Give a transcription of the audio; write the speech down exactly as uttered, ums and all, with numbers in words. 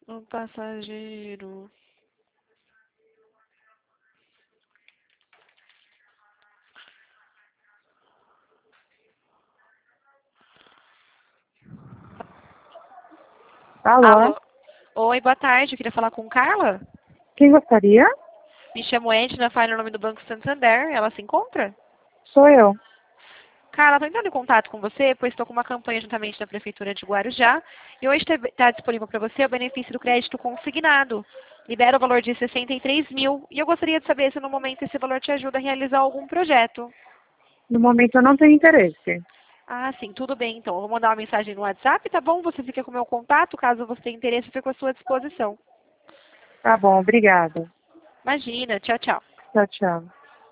Um passageiro. Alô? Alô? Oi, boa tarde. Eu queria falar com Carla. Quem gostaria? Me chamo Edna, falo no nome do Banco Santander. Ela se encontra? Sou eu. Carla, estou entrando em contato com você, pois estou com uma campanha juntamente da Prefeitura de Guarujá. E hoje está disponível para você o benefício do crédito consignado. Libera o valor de sessenta e três mil. E eu gostaria de saber se no momento esse valor te ajuda a realizar algum projeto. No momento eu não tenho interesse. Ah, sim, tudo bem então. Eu vou mandar uma mensagem no WhatsApp, tá bom? Você fica com o meu contato, caso você tenha interesse, eu fico à sua disposição. Tá bom, obrigada. Imagina, tchau, tchau. Tchau, tchau.